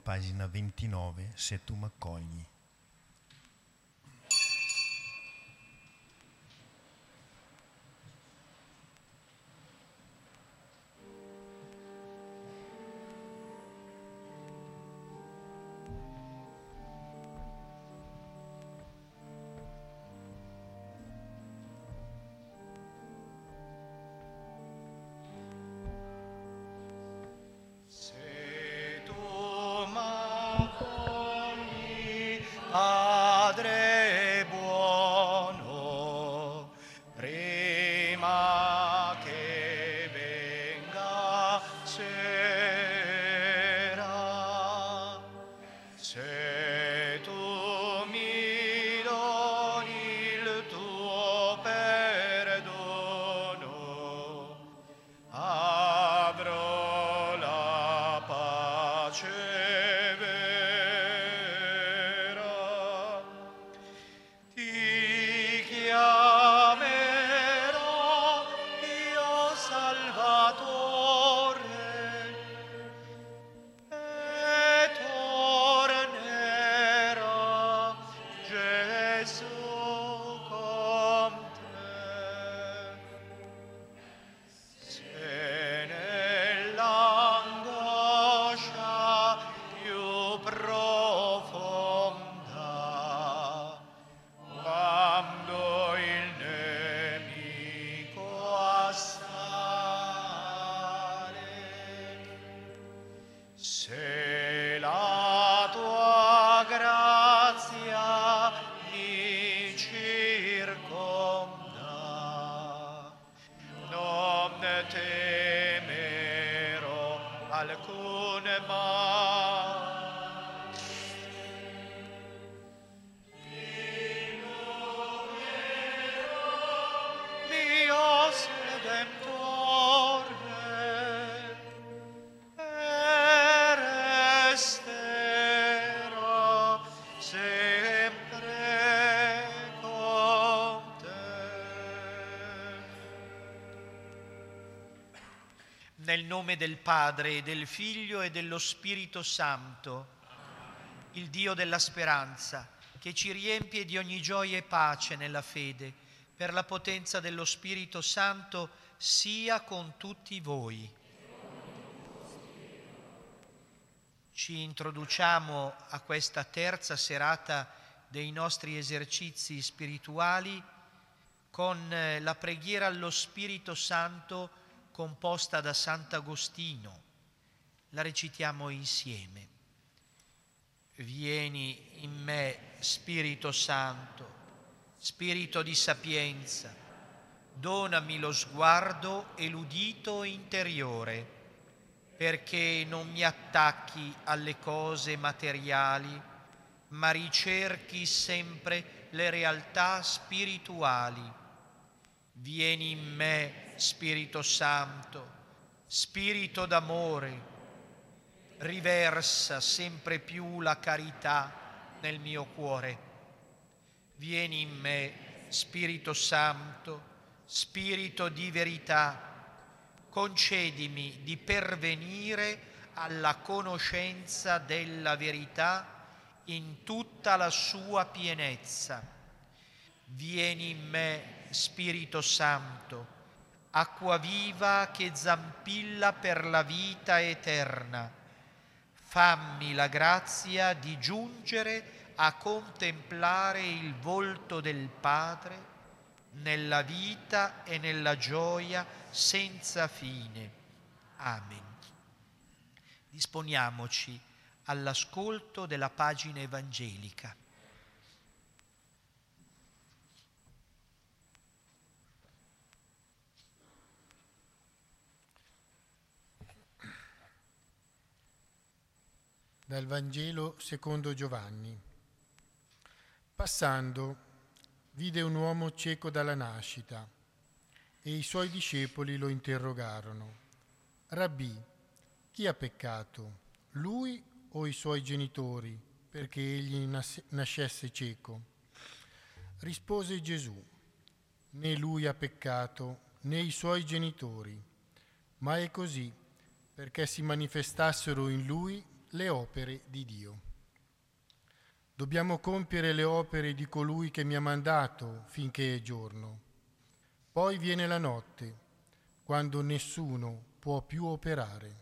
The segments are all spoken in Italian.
Pagina 29, se tu m'accogli. Padre buono, prima che venga sera, se tu mi doni il tuo perdono, avrò la pace. Se la tua grazia mi circonda, non temerò alcun male. Mio Redentore, resterò sempre con te. Nel nome del Padre, e del Figlio e dello Spirito Santo, il Dio della speranza, che ci riempie di ogni gioia e pace nella fede, per la potenza dello Spirito Santo, sia con tutti voi. Ci introduciamo a questa terza serata dei nostri esercizi spirituali con la preghiera allo Spirito Santo composta da Sant'Agostino. La recitiamo insieme. Vieni in me, Spirito Santo, Spirito di sapienza, donami lo sguardo e l'udito interiore, perché non mi attacchi alle cose materiali, ma ricerchi sempre le realtà spirituali. Vieni in me, Spirito Santo, Spirito d'amore, riversa sempre più la carità nel mio cuore. Vieni in me, Spirito Santo, Spirito di verità, concedimi di pervenire alla conoscenza della verità in tutta la sua pienezza. Vieni in me, Spirito Santo, acqua viva che zampilla per la vita eterna. Fammi la grazia di giungere a contemplare il volto del Padre nella vita e nella gioia senza fine. Amen. Disponiamoci all'ascolto della pagina evangelica. Dal Vangelo secondo Giovanni. Passando, vide un uomo cieco dalla nascita e i suoi discepoli lo interrogarono. Rabbì, chi ha peccato, lui o i suoi genitori, perché egli nascesse cieco? Rispose Gesù, né lui ha peccato, né i suoi genitori, ma è così perché si manifestassero in lui le opere di Dio. Dobbiamo compiere le opere di colui che mi ha mandato finché è giorno. Poi viene la notte, quando nessuno può più operare.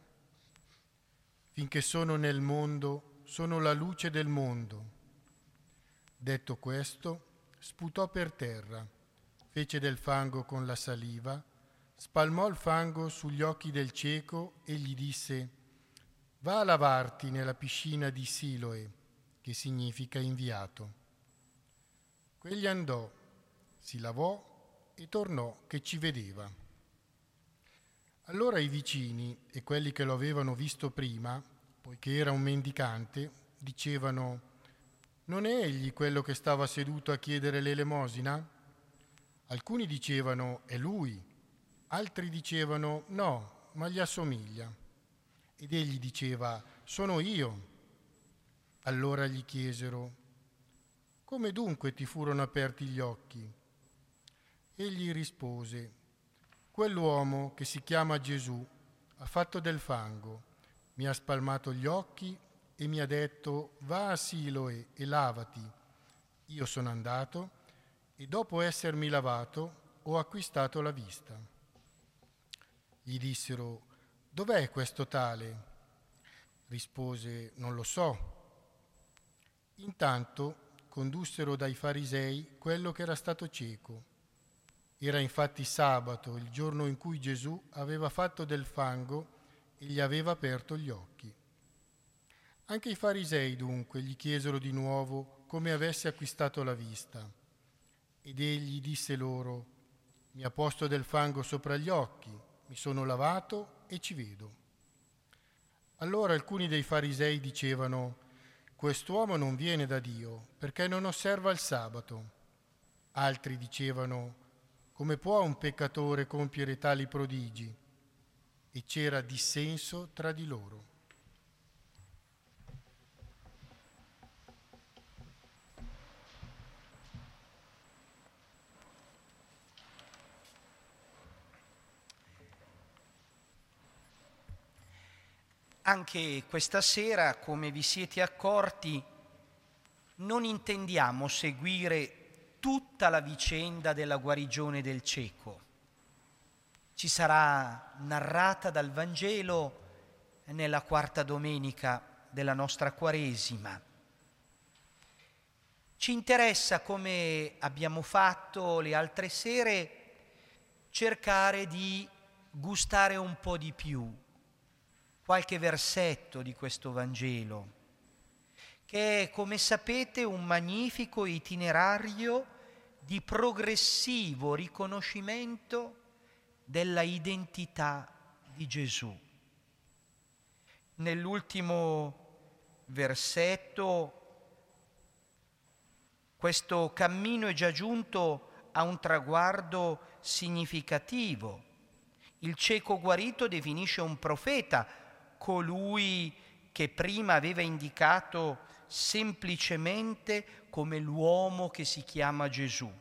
Finché sono nel mondo, sono la luce del mondo. Detto questo, sputò per terra, fece del fango con la saliva, spalmò il fango sugli occhi del cieco e gli disse: «Va a lavarti nella piscina di Siloe», che significa inviato. Quegli andò, si lavò e tornò che ci vedeva. Allora i vicini e quelli che lo avevano visto prima, poiché era un mendicante, dicevano: «Non è egli quello che stava seduto a chiedere l'elemosina?» Alcuni dicevano: «È lui», altri dicevano: «No, ma gli assomiglia». Ed egli diceva: «Sono io». Allora gli chiesero: «Come dunque ti furono aperti gli occhi?» Egli rispose: «Quell'uomo che si chiama Gesù ha fatto del fango, mi ha spalmato gli occhi e mi ha detto: va a Siloe e lavati. Io sono andato e dopo essermi lavato ho acquistato la vista». Gli dissero: «Dov'è questo tale?» Rispose: «Non lo so». Intanto condussero dai farisei quello che era stato cieco. Era infatti sabato, il giorno in cui Gesù aveva fatto del fango e gli aveva aperto gli occhi. Anche i farisei dunque gli chiesero di nuovo come avesse acquistato la vista. Ed egli disse loro: «Mi ha posto del fango sopra gli occhi, mi sono lavato e ci vedo». Allora alcuni dei farisei dicevano: «Quest'uomo non viene da Dio, perché non osserva il sabato». Altri dicevano: «Come può un peccatore compiere tali prodigi?» E c'era dissenso tra di loro. Anche questa sera, come vi siete accorti, non intendiamo seguire tutta la vicenda della guarigione del cieco. Ci sarà narrata dal Vangelo nella quarta domenica della nostra Quaresima. Ci interessa, come abbiamo fatto le altre sere, cercare di gustare un po' di più qualche versetto di questo Vangelo, che è, come sapete, un magnifico itinerario di progressivo riconoscimento della identità di Gesù. Nell'ultimo versetto questo cammino è già giunto a un traguardo significativo. Il cieco guarito definisce un profeta colui che prima aveva indicato semplicemente come l'uomo che si chiama Gesù.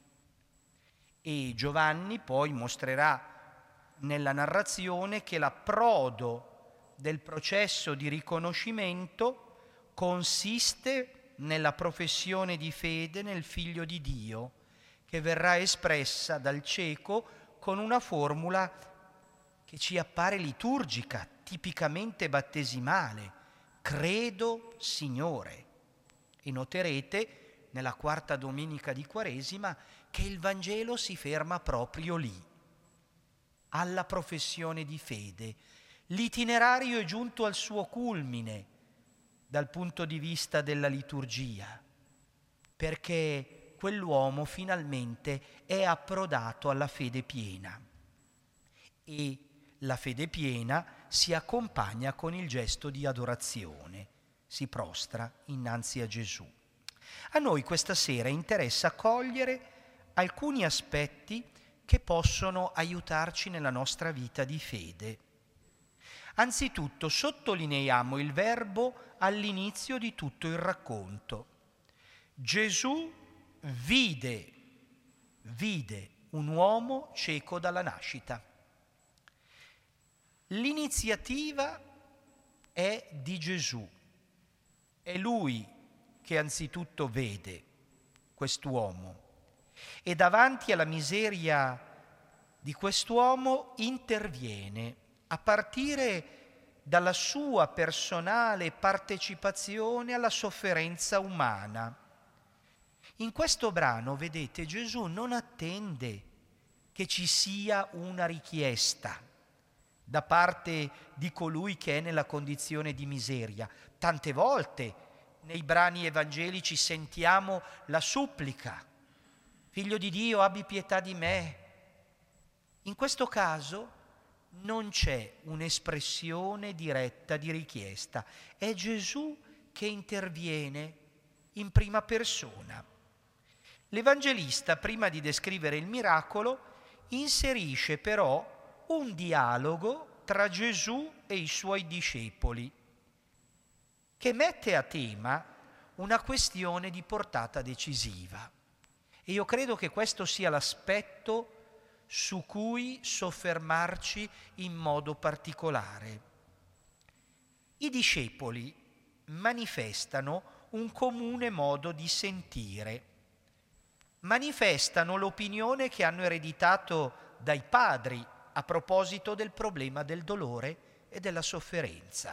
E Giovanni poi mostrerà nella narrazione che l'approdo del processo di riconoscimento consiste nella professione di fede nel Figlio di Dio, che verrà espressa dal cieco con una formula che ci appare liturgica, tipicamente battesimale: credo, Signore. E noterete nella quarta domenica di Quaresima che il Vangelo si ferma proprio lì, alla professione di fede. L'itinerario è giunto al suo culmine dal punto di vista della liturgia, perché quell'uomo finalmente è approdato alla fede piena. E la fede piena si accompagna con il gesto di adorazione, si prostra innanzi a Gesù. A noi questa sera interessa cogliere alcuni aspetti che possono aiutarci nella nostra vita di fede. Anzitutto sottolineiamo il verbo all'inizio di tutto il racconto. Gesù vide un uomo cieco dalla nascita. L'iniziativa è di Gesù. È lui che anzitutto vede quest'uomo e davanti alla miseria di quest'uomo interviene a partire dalla sua personale partecipazione alla sofferenza umana. In questo brano, vedete, Gesù non attende che ci sia una richiesta da parte di colui che è nella condizione di miseria. Tante volte nei brani evangelici sentiamo la supplica: Figlio di Dio, abbi pietà di me. In questo caso non c'è un'espressione diretta di richiesta, è Gesù che interviene in prima persona. L'Evangelista, prima di descrivere il miracolo, inserisce però un dialogo tra Gesù e i suoi discepoli, che mette a tema una questione di portata decisiva. E io credo che questo sia l'aspetto su cui soffermarci in modo particolare. I discepoli manifestano un comune modo di sentire, manifestano l'opinione che hanno ereditato dai padri a proposito del problema del dolore e della sofferenza.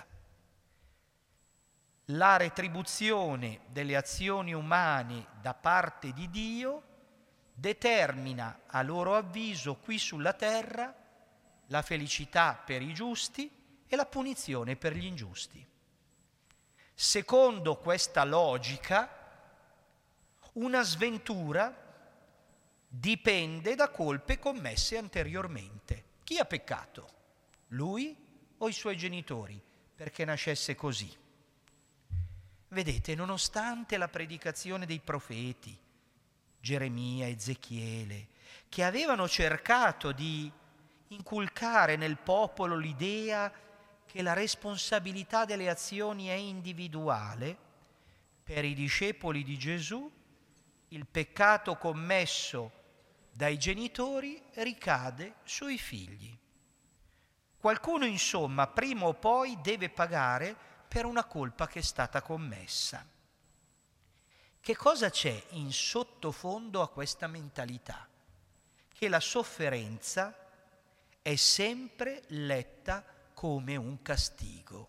La retribuzione delle azioni umane da parte di Dio determina, a loro avviso, qui sulla terra, la felicità per i giusti e la punizione per gli ingiusti. Secondo questa logica, una sventura dipende da colpe commesse anteriormente. Chi ha peccato? Lui o i suoi genitori? Perché nascesse così. Vedete, nonostante la predicazione dei profeti, Geremia, Ezechiele, che avevano cercato di inculcare nel popolo l'idea che la responsabilità delle azioni è individuale, per i discepoli di Gesù il peccato commesso dai genitori ricade sui figli. Qualcuno, insomma, prima o poi deve pagare per una colpa che è stata commessa. Che cosa c'è in sottofondo a questa mentalità? Che la sofferenza è sempre letta come un castigo.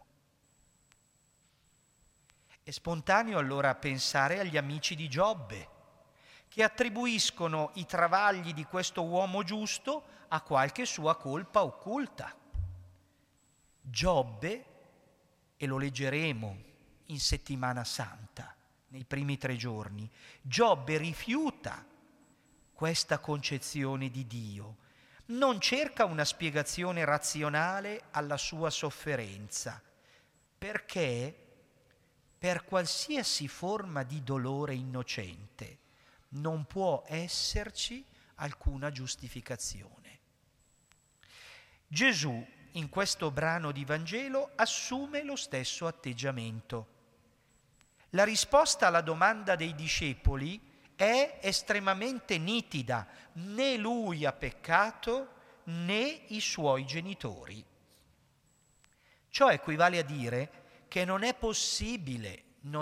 È spontaneo allora pensare agli amici di Giobbe, che attribuiscono i travagli di questo uomo giusto a qualche sua colpa occulta. Giobbe, e lo leggeremo in Settimana Santa, nei primi 3 giorni, Giobbe rifiuta questa concezione di Dio, non cerca una spiegazione razionale alla sua sofferenza, perché per qualsiasi forma di dolore innocente non può esserci alcuna giustificazione. Gesù, in questo brano di Vangelo, assume lo stesso atteggiamento. La risposta alla domanda dei discepoli è estremamente nitida: né lui ha peccato né i suoi genitori. Ciò equivale a dire che non è possibile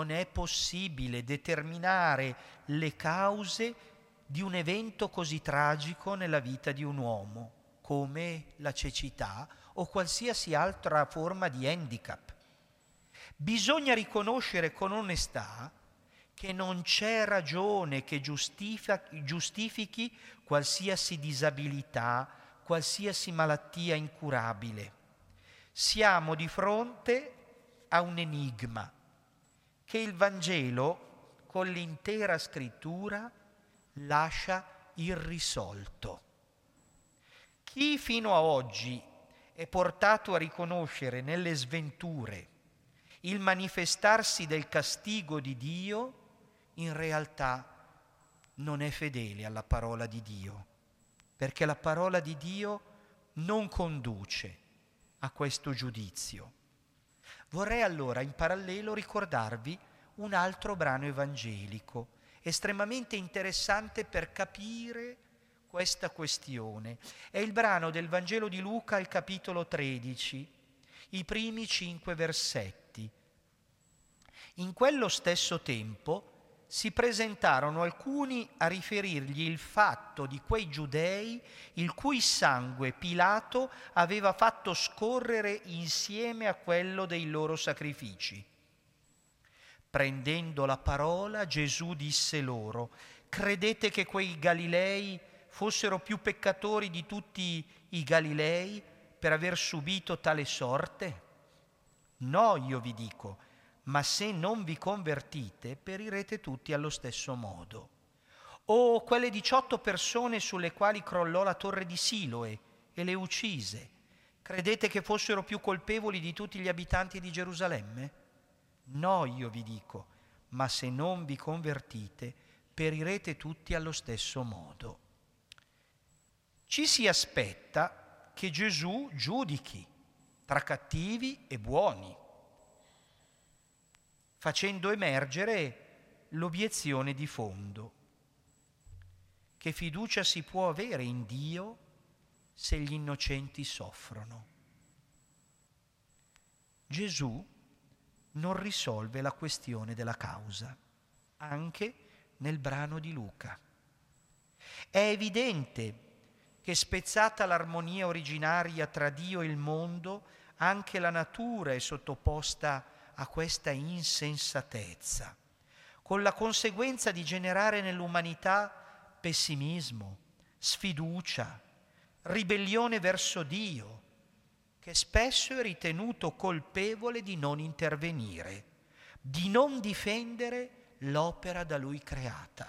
determinare le cause di un evento così tragico nella vita di un uomo, come la cecità o qualsiasi altra forma di handicap. Bisogna riconoscere con onestà che non c'è ragione che giustifichi qualsiasi disabilità, qualsiasi malattia incurabile. Siamo di fronte a un enigma che il Vangelo, con l'intera scrittura, lascia irrisolto. Chi fino a oggi è portato a riconoscere nelle sventure il manifestarsi del castigo di Dio, in realtà non è fedele alla parola di Dio, perché la parola di Dio non conduce a questo giudizio. Vorrei allora in parallelo ricordarvi un altro brano evangelico, estremamente interessante per capire questa questione. È il brano del Vangelo di Luca al capitolo 13, i primi 5 versetti. In quello stesso tempo si presentarono alcuni a riferirgli il fatto di quei giudei il cui sangue Pilato aveva fatto scorrere insieme a quello dei loro sacrifici. Prendendo la parola, Gesù disse loro: credete che quei Galilei fossero più peccatori di tutti i Galilei per aver subito tale sorte? No, io vi dico, ma se non vi convertite, perirete tutti allo stesso modo. O quelle 18 persone sulle quali crollò la torre di Siloe e le uccise, credete che fossero più colpevoli di tutti gli abitanti di Gerusalemme? No, io vi dico, ma se non vi convertite, perirete tutti allo stesso modo. Ci si aspetta che Gesù giudichi tra cattivi e buoni, facendo emergere l'obiezione di fondo. Che fiducia si può avere in Dio se gli innocenti soffrono? Gesù non risolve la questione della causa, anche nel brano di Luca. È evidente che, spezzata l'armonia originaria tra Dio e il mondo, anche la natura è sottoposta a questa insensatezza, con la conseguenza di generare nell'umanità pessimismo, sfiducia, ribellione verso Dio, che spesso è ritenuto colpevole di non intervenire, di non difendere l'opera da Lui creata.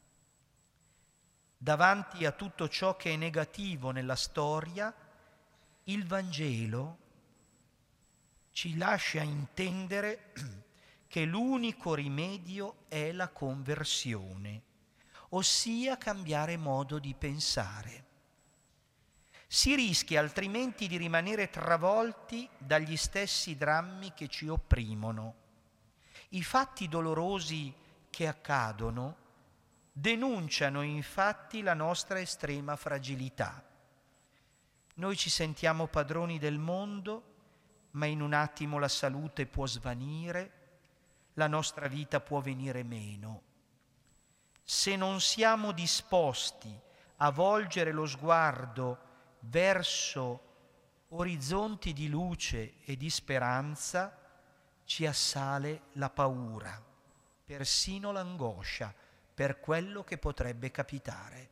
Davanti a tutto ciò che è negativo nella storia, il Vangelo ci lascia intendere che l'unico rimedio è la conversione, ossia cambiare modo di pensare. Si rischia altrimenti di rimanere travolti dagli stessi drammi che ci opprimono. I fatti dolorosi che accadono denunciano infatti la nostra estrema fragilità. Noi ci sentiamo padroni del mondo, ma in un attimo la salute può svanire, la nostra vita può venire meno. Se non siamo disposti a volgere lo sguardo verso orizzonti di luce e di speranza, ci assale la paura, persino l'angoscia per quello che potrebbe capitare.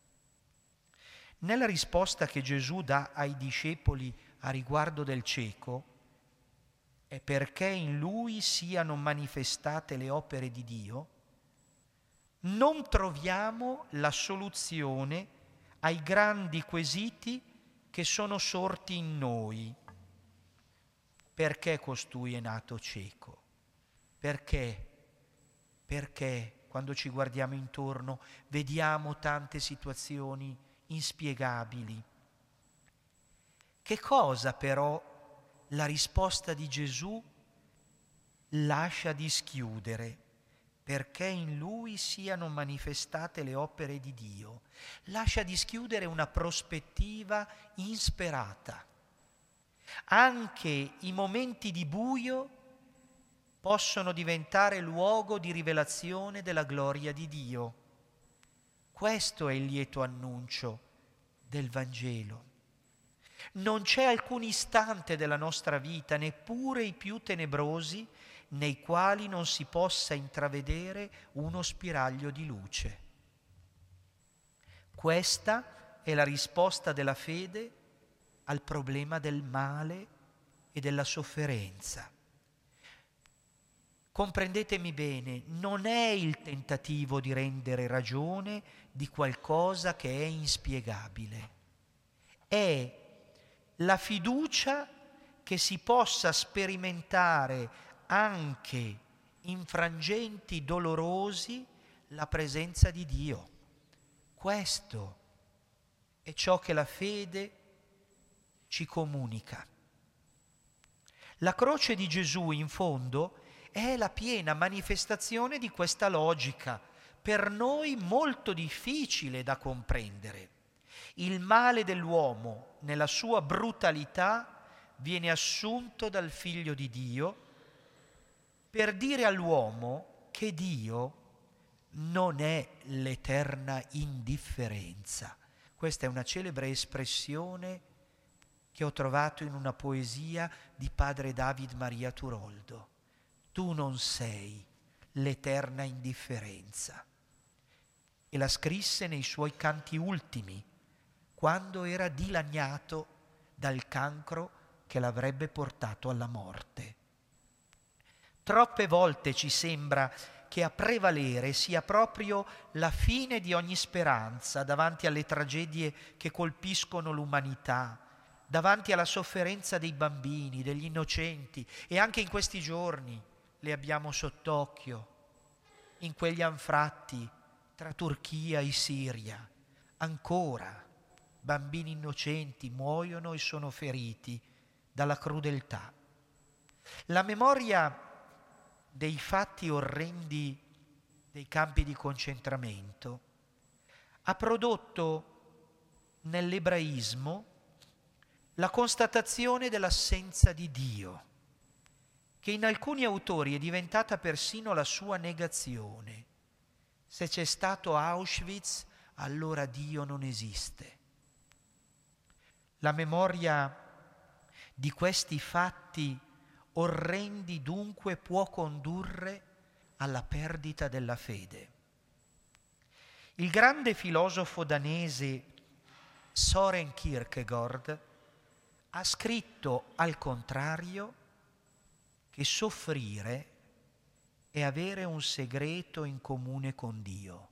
Nella risposta che Gesù dà ai discepoli a riguardo del cieco, è perché in lui siano manifestate le opere di Dio, non troviamo la soluzione ai grandi quesiti che sono sorti in noi. Perché costui è nato cieco? Perché? Perché quando ci guardiamo intorno vediamo tante situazioni inspiegabili. Che cosa però la risposta di Gesù lascia dischiudere? Perché in lui siano manifestate le opere di Dio. Lascia dischiudere una prospettiva insperata. Anche i momenti di buio possono diventare luogo di rivelazione della gloria di Dio. Questo è il lieto annuncio del Vangelo. Non c'è alcun istante della nostra vita, neppure i più tenebrosi, nei quali non si possa intravedere uno spiraglio di luce. Questa è la risposta della fede al problema del male e della sofferenza. Comprendetemi bene, non è il tentativo di rendere ragione di qualcosa che è inspiegabile. È la fiducia che si possa sperimentare anche in frangenti dolorosi la presenza di Dio. Questo è ciò che la fede ci comunica. La croce di Gesù, in fondo, è la piena manifestazione di questa logica, per noi molto difficile da comprendere. Il male dell'uomo, nella sua brutalità, viene assunto dal Figlio di Dio per dire all'uomo che Dio non è l'eterna indifferenza. Questa è una celebre espressione che ho trovato in una poesia di padre David Maria Turoldo. Tu non sei l'eterna indifferenza. E la scrisse nei suoi canti ultimi, quando era dilaniato dal cancro che l'avrebbe portato alla morte. Troppe volte ci sembra che a prevalere sia proprio la fine di ogni speranza davanti alle tragedie che colpiscono l'umanità, davanti alla sofferenza dei bambini, degli innocenti, e anche in questi giorni le abbiamo sott'occhio, in quegli anfratti tra Turchia e Siria. Ancora bambini innocenti muoiono e sono feriti dalla crudeltà. La memoria dei fatti orrendi dei campi di concentramento ha prodotto nell'ebraismo la constatazione dell'assenza di Dio, che in alcuni autori è diventata persino la sua negazione. Se c'è stato Auschwitz, allora Dio non esiste. La memoria di questi fatti orrendi dunque può condurre alla perdita della fede. Il grande filosofo danese Søren Kierkegaard ha scritto al contrario che soffrire è avere un segreto in comune con Dio.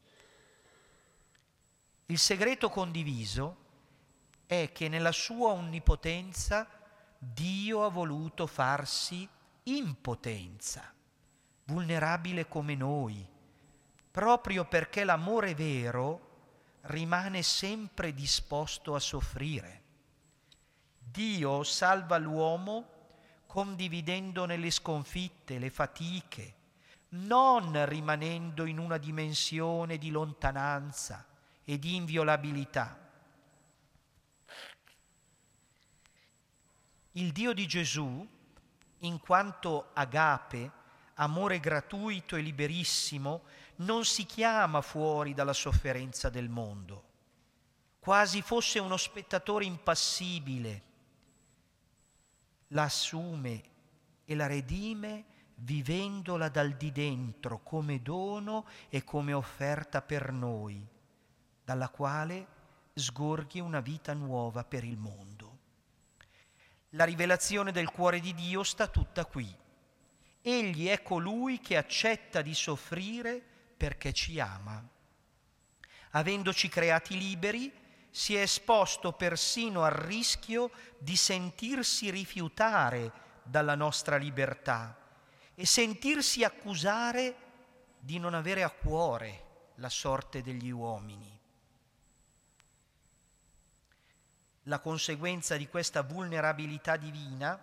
Il segreto condiviso è che nella sua onnipotenza Dio ha voluto farsi impotenza, vulnerabile come noi, proprio perché l'amore vero rimane sempre disposto a soffrire. Dio salva l'uomo condividendone le sconfitte, le fatiche, non rimanendo in una dimensione di lontananza e di inviolabilità. Il Dio di Gesù, in quanto agape, amore gratuito e liberissimo, non si chiama fuori dalla sofferenza del mondo, quasi fosse uno spettatore impassibile. La assume e la redime vivendola dal di dentro come dono e come offerta per noi, dalla quale sgorghi una vita nuova per il mondo. La rivelazione del cuore di Dio sta tutta qui. Egli è colui che accetta di soffrire perché ci ama. Avendoci creati liberi, si è esposto persino al rischio di sentirsi rifiutare dalla nostra libertà e sentirsi accusare di non avere a cuore la sorte degli uomini. La conseguenza di questa vulnerabilità divina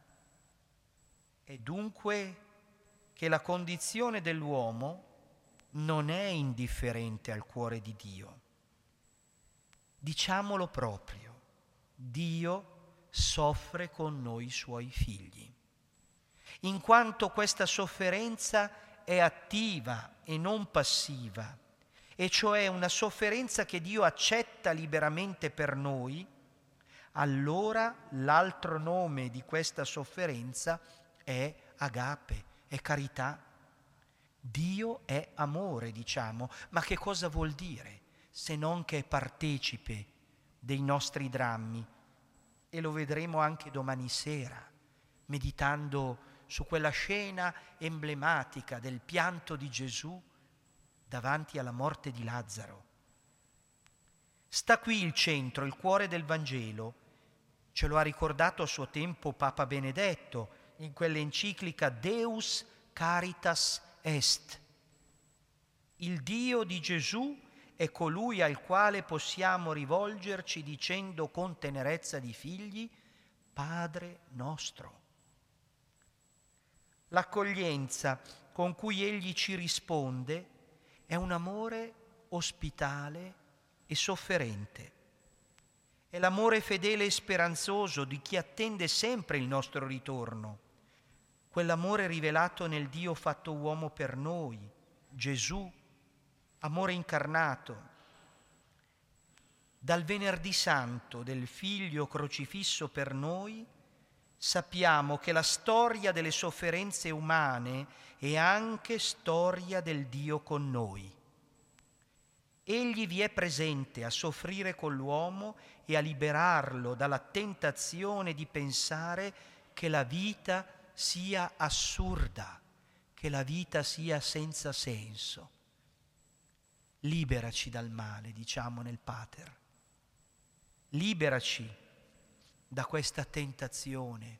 è dunque che la condizione dell'uomo non è indifferente al cuore di Dio. Diciamolo proprio, Dio soffre con noi suoi figli, in quanto questa sofferenza è attiva e non passiva, e cioè una sofferenza che Dio accetta liberamente per noi. Allora l'altro nome di questa sofferenza è agape, è carità. Dio è amore, diciamo, ma che cosa vuol dire se non che è partecipe dei nostri drammi? E lo vedremo anche domani sera, meditando su quella scena emblematica del pianto di Gesù davanti alla morte di Lazzaro. Sta qui il centro, il cuore del Vangelo. Ce lo ha ricordato a suo tempo Papa Benedetto in quell'enciclica Deus Caritas Est. Il Dio di Gesù è colui al quale possiamo rivolgerci dicendo con tenerezza di figli: Padre nostro. L'accoglienza con cui Egli ci risponde è un amore ospitale e sofferente. è l'amore fedele e speranzoso di chi attende sempre il nostro ritorno, quell'amore rivelato nel Dio fatto uomo per noi, Gesù, amore incarnato. Dal venerdì santo del Figlio crocifisso per noi, sappiamo che la storia delle sofferenze umane è anche storia del Dio con noi. Egli vi è presente a soffrire con l'uomo e a liberarlo dalla tentazione di pensare che la vita sia assurda, che la vita sia senza senso. Liberaci dal male, diciamo nel Pater. Liberaci da questa tentazione.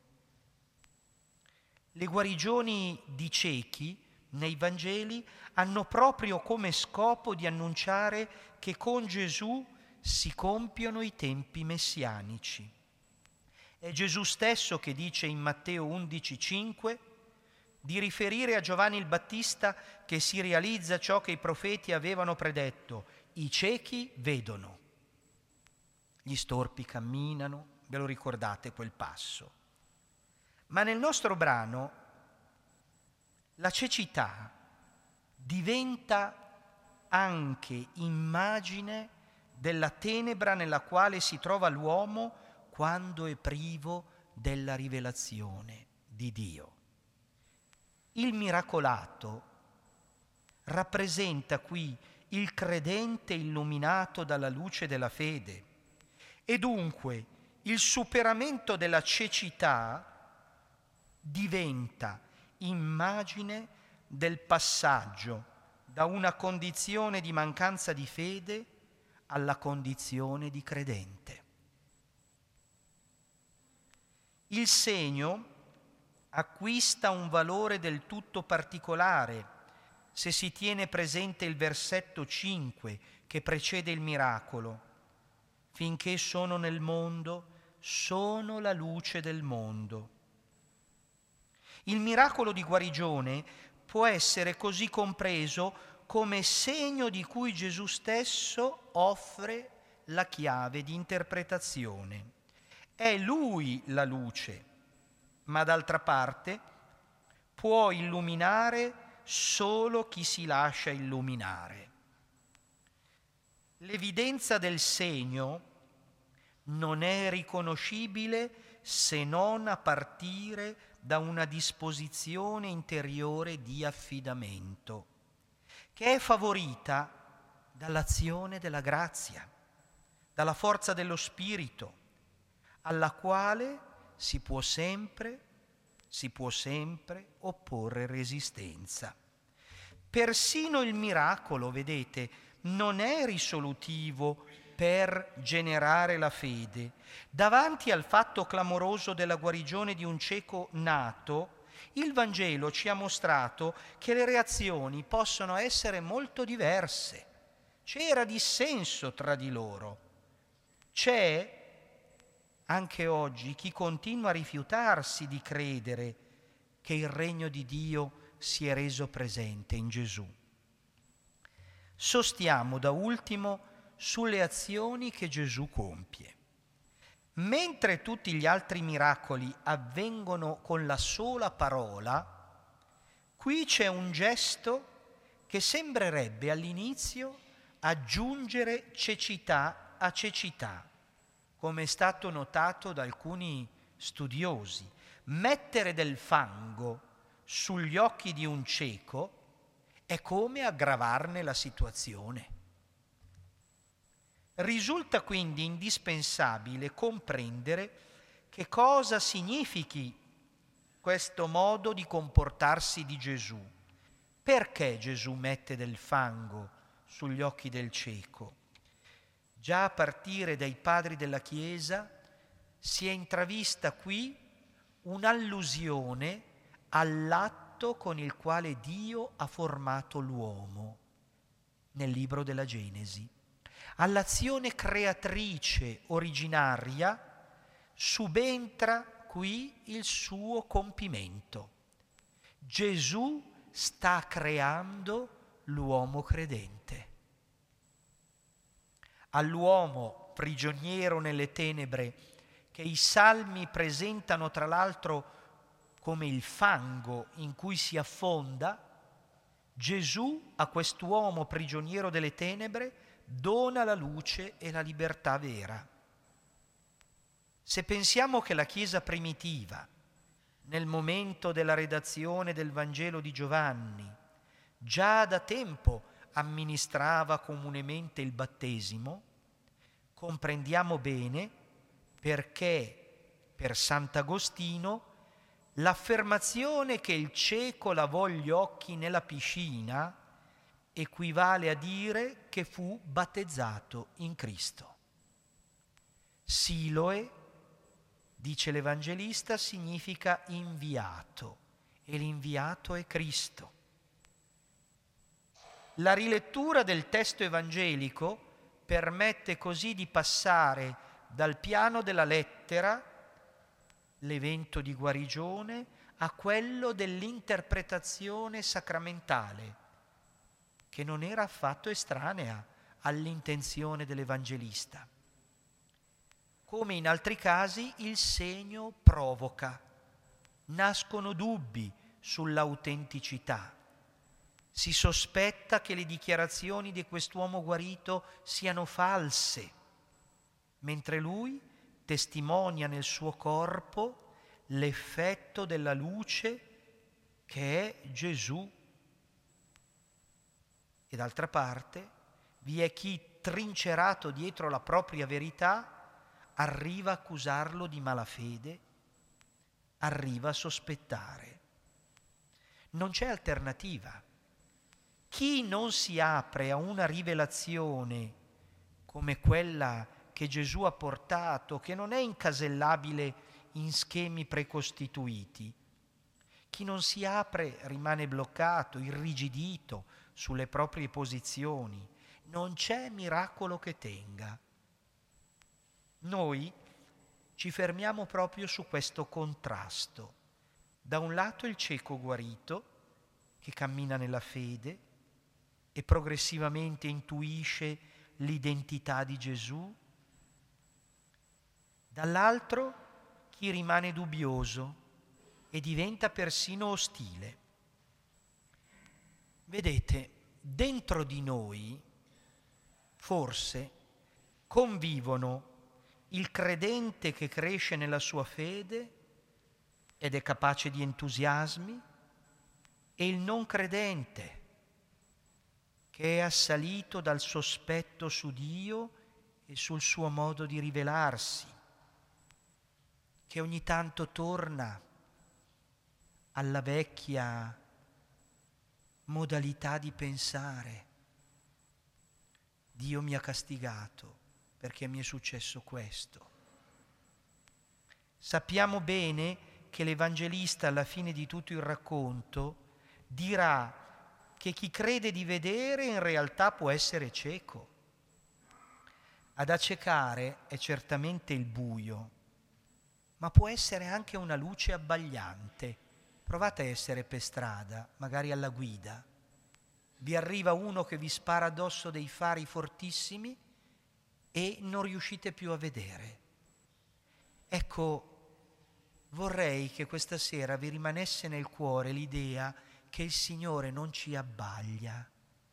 Le guarigioni di ciechi nei Vangeli hanno proprio come scopo di annunciare che con Gesù si compiono i tempi messianici. È Gesù stesso che dice in Matteo 11,5 di riferire a Giovanni il Battista che si realizza ciò che i profeti avevano predetto: i ciechi vedono, gli storpi camminano. Ve lo ricordate quel passo? Ma nel nostro brano la cecità diventa anche immagine della tenebra nella quale si trova l'uomo quando è privo della rivelazione di Dio. Il miracolato rappresenta qui il credente illuminato dalla luce della fede e dunque il superamento della cecità diventa immagine del passaggio da una condizione di mancanza di fede alla condizione di credente. Il segno acquista un valore del tutto particolare se si tiene presente il versetto 5 che precede il miracolo. Finché sono nel mondo, sono la luce del mondo. Il miracolo di guarigione può essere così compreso come segno di cui Gesù stesso offre la chiave di interpretazione. È Lui la luce, ma d'altra parte può illuminare solo chi si lascia illuminare. L'evidenza del segno non è riconoscibile se non a partire da una disposizione interiore di affidamento, che è favorita dall'azione della grazia, dalla forza dello Spirito, alla quale si può sempre opporre resistenza. Persino il miracolo, vedete, non è risolutivo per generare la fede. Davanti al fatto clamoroso della guarigione di un cieco nato, il Vangelo ci ha mostrato che le reazioni possono essere molto diverse. C'era dissenso tra di loro. C'è anche oggi chi continua a rifiutarsi di credere che il regno di Dio si è reso presente in Gesù. Sostiamo da ultimo sulle azioni che Gesù compie. Mentre tutti gli altri miracoli avvengono con la sola parola, qui c'è un gesto che sembrerebbe all'inizio aggiungere cecità a cecità, come è stato notato da alcuni studiosi. Mettere del fango sugli occhi di un cieco è come aggravarne la situazione. Risulta quindi indispensabile comprendere che cosa significhi questo modo di comportarsi di Gesù. Perché Gesù mette del fango sugli occhi del cieco? Già a partire dai padri della Chiesa si è intravista qui un'allusione all'atto con il quale Dio ha formato l'uomo nel libro della Genesi. All'azione creatrice originaria subentra qui il suo compimento. Gesù sta creando l'uomo credente. All'uomo prigioniero nelle tenebre, che i salmi presentano tra l'altro come il fango in cui si affonda, Gesù a quest'uomo prigioniero delle tenebre dona la luce e la libertà vera. Se pensiamo che la Chiesa primitiva, nel momento della redazione del Vangelo di Giovanni, già da tempo amministrava comunemente il battesimo, comprendiamo bene perché per Sant'Agostino l'affermazione che il cieco lavò gli occhi nella piscina equivale a dire che fu battezzato in Cristo. Siloe, dice l'Evangelista, significa inviato, e l'inviato è Cristo. La rilettura del testo evangelico permette così di passare dal piano della lettera, l'evento di guarigione, a quello dell'interpretazione sacramentale, che non era affatto estranea all'intenzione dell'Evangelista. Come in altri casi, il segno provoca, nascono dubbi sull'autenticità. Si sospetta che le dichiarazioni di quest'uomo guarito siano false, mentre lui testimonia nel suo corpo l'effetto della luce che è Gesù. E d'altra parte vi è chi, trincerato dietro la propria verità, arriva a accusarlo di malafede, arriva a sospettare. Non c'è alternativa. Chi non si apre a una rivelazione come quella che Gesù ha portato, che non è incasellabile in schemi precostituiti, chi non si apre rimane bloccato, irrigidito sulle proprie posizioni. Non c'è miracolo che tenga. Noi ci fermiamo proprio su questo contrasto. Da un lato il cieco guarito, che cammina nella fede e progressivamente intuisce l'identità di Gesù, dall'altro chi rimane dubbioso e diventa persino ostile. Vedete, dentro di noi forse convivono il credente che cresce nella sua fede ed è capace di entusiasmi e il non credente che è assalito dal sospetto su Dio e sul suo modo di rivelarsi, che ogni tanto torna alla vecchia modalità di pensare. Dio mi ha castigato perché mi è successo questo. Sappiamo bene che l'Evangelista alla fine di tutto il racconto dirà che chi crede di vedere in realtà può essere cieco. Ad accecare è certamente il buio, ma può essere anche una luce abbagliante. Provate a essere per strada, magari alla guida. Vi arriva uno che vi spara addosso dei fari fortissimi e non riuscite più a vedere. Ecco, vorrei che questa sera vi rimanesse nel cuore l'idea che il Signore non ci abbaglia.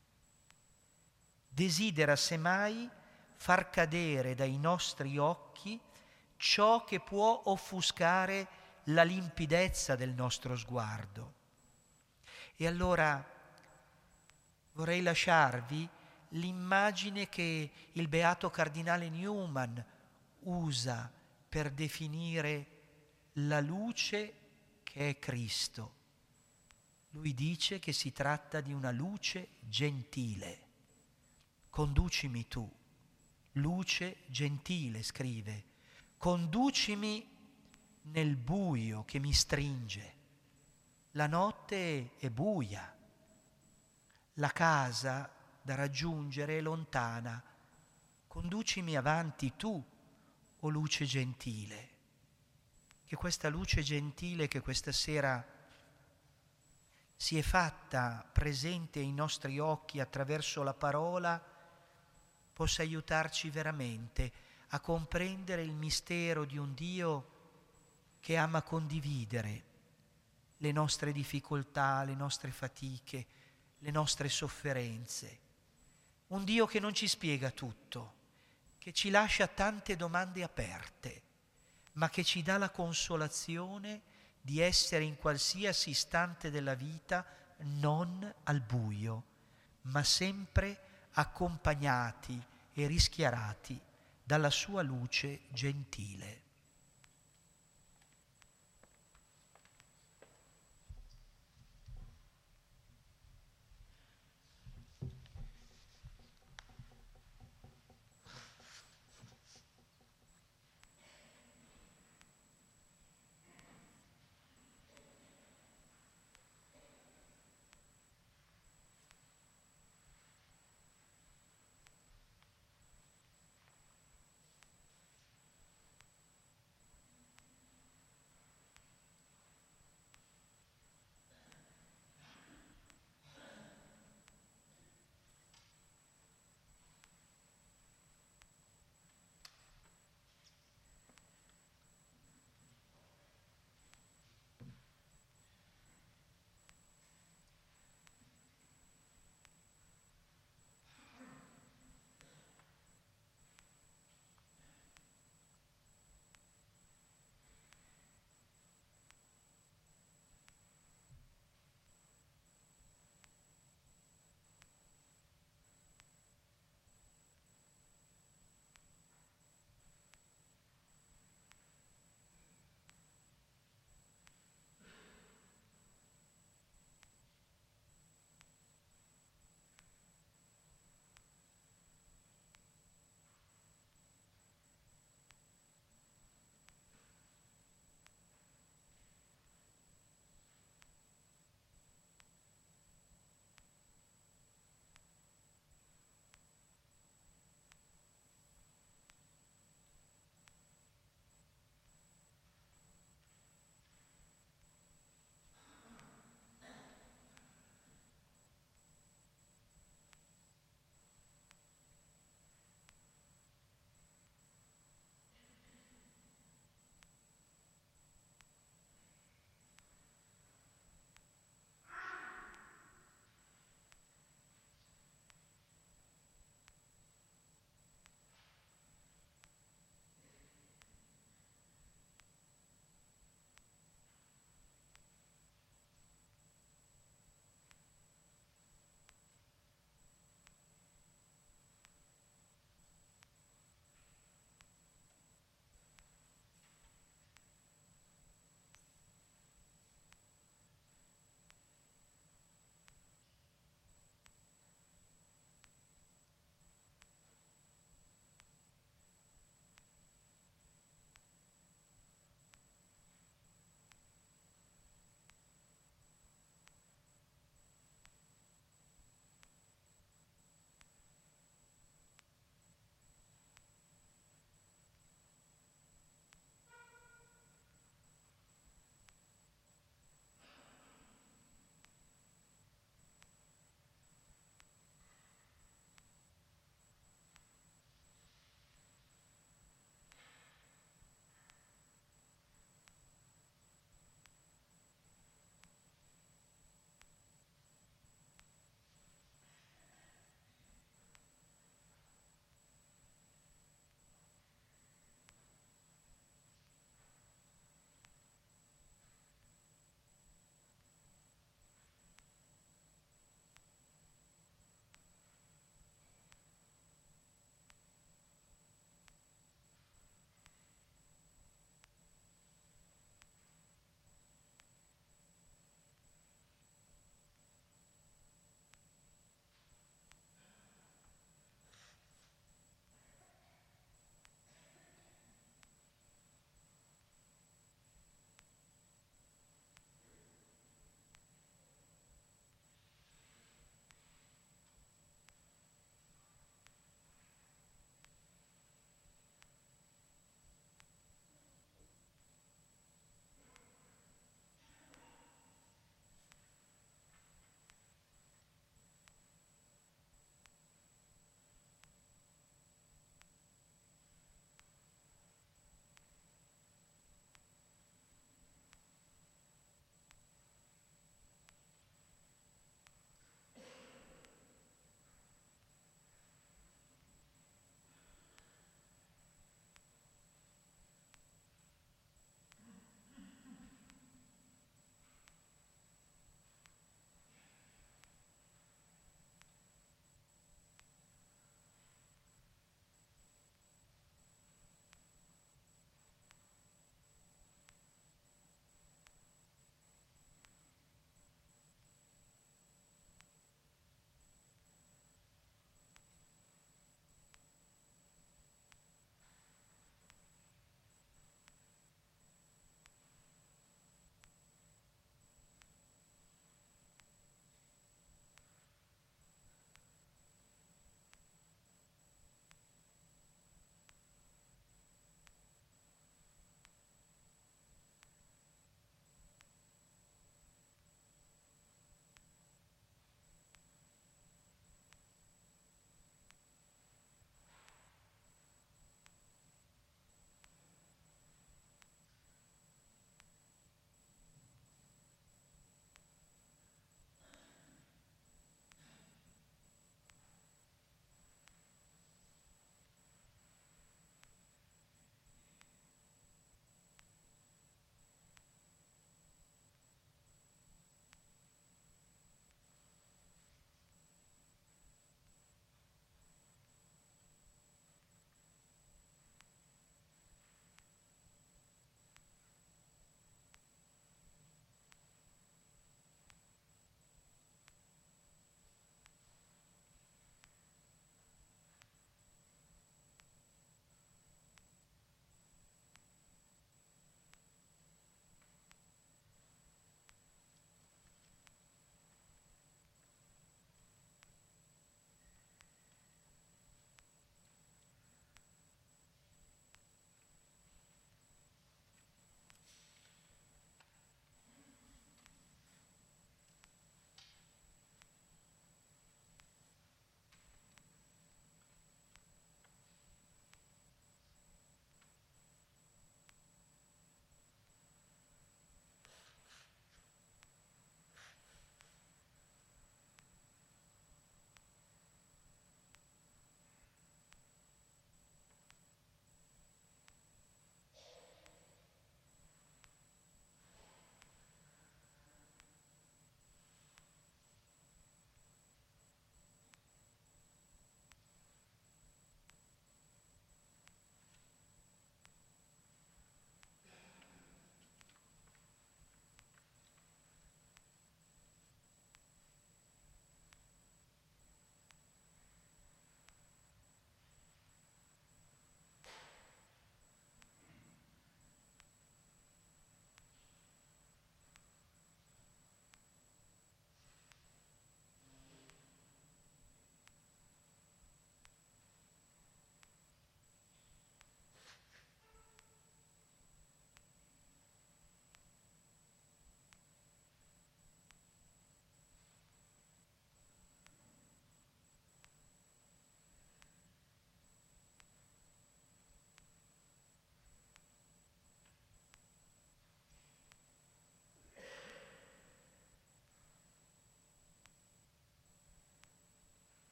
Desidera semmai far cadere dai nostri occhi ciò che può offuscare la limpidezza del nostro sguardo. E allora vorrei lasciarvi l'immagine che il beato cardinale Newman usa per definire la luce che è Cristo. Lui dice che si tratta di una luce gentile. Conducimi tu, luce gentile, scrive, conducimi nel buio che mi stringe. La notte è buia, la casa da raggiungere è lontana. Conducimi avanti tu, o luce gentile. Che questa luce gentile che questa sera si è fatta presente ai nostri occhi attraverso la parola possa aiutarci veramente a comprendere il mistero di un Dio che ama condividere le nostre difficoltà, le nostre fatiche, le nostre sofferenze. Un Dio che non ci spiega tutto, che ci lascia tante domande aperte, ma che ci dà la consolazione di essere in qualsiasi istante della vita non al buio, ma sempre accompagnati e rischiarati dalla sua luce gentile.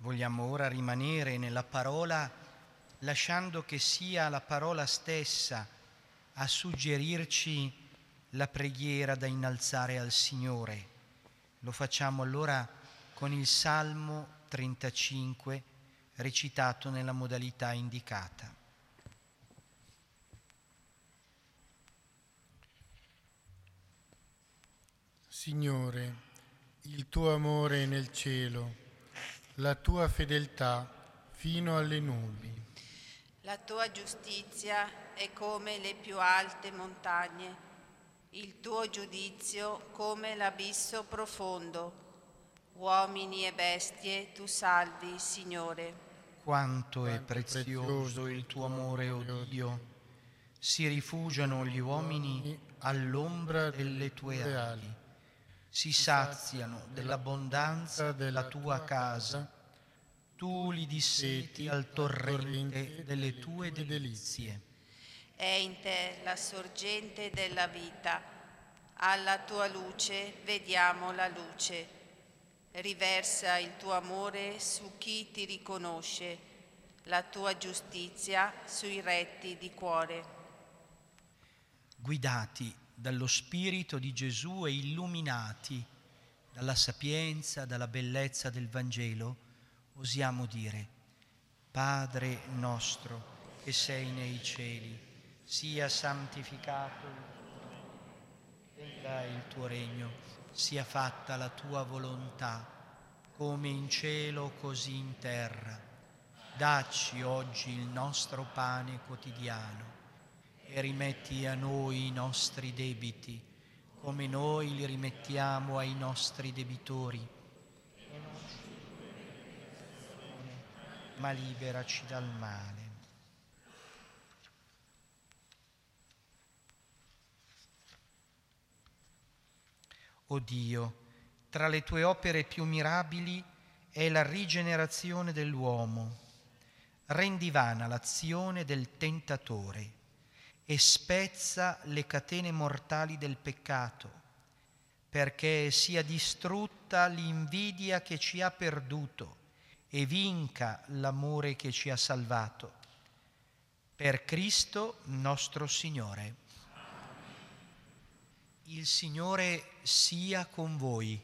Vogliamo ora rimanere nella parola, lasciando che sia la parola stessa a suggerirci la preghiera da innalzare al Signore. Lo facciamo allora con il Salmo 35, recitato nella modalità indicata. Signore, il tuo amore è nel cielo, la tua fedeltà fino alle nubi. La tua giustizia è come le più alte montagne, il tuo giudizio come l'abisso profondo. Uomini e bestie tu salvi, Signore. Quanto è prezioso il tuo amore, o Dio! Si rifugiano gli uomini all'ombra delle tue ali. Si saziano dell'abbondanza della tua casa. Tu li disseti al torrente delle tue delizie. È in te la sorgente della vita. Alla tua luce vediamo la luce. Riversa il tuo amore su chi ti riconosce, la tua giustizia sui retti di cuore. Guidati dallo Spirito di Gesù e illuminati dalla sapienza, dalla bellezza del Vangelo, osiamo dire: Padre nostro che sei nei cieli, sia santificato il tuo nome, venga il tuo regno, sia fatta la tua volontà, come in cielo così in terra. Dacci oggi il nostro pane quotidiano e rimetti a noi i nostri debiti, come noi li rimettiamo ai nostri debitori. E non ci indurre in tentazione, ma liberaci dal male. O Dio, tra le tue opere più mirabili è la rigenerazione dell'uomo. Rendi vana l'azione del tentatore e spezza le catene mortali del peccato, perché sia distrutta l'invidia che ci ha perduto e vinca l'amore che ci ha salvato. Per Cristo nostro Signore. Il Signore sia con voi.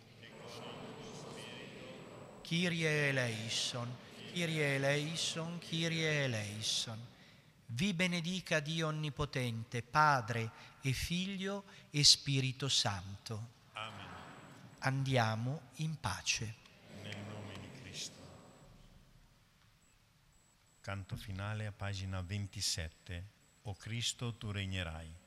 Kyrie eleison, Kyrie eleison, Kyrie eleison. Vi benedica Dio Onnipotente, Padre e Figlio e Spirito Santo. Amen. Andiamo in pace. Nel nome di Cristo. Canto finale a pagina 27. O Cristo, tu regnerai.